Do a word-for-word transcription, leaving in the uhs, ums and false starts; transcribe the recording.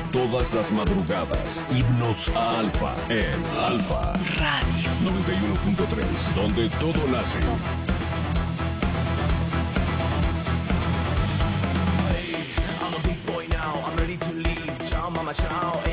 Todas las madrugadas, himnos a Alfa en Alfa Radio noventa y uno punto tres, donde todo nace. Hey, I'm a big boy now, I'm ready to leave. Ciao, mama, ciao.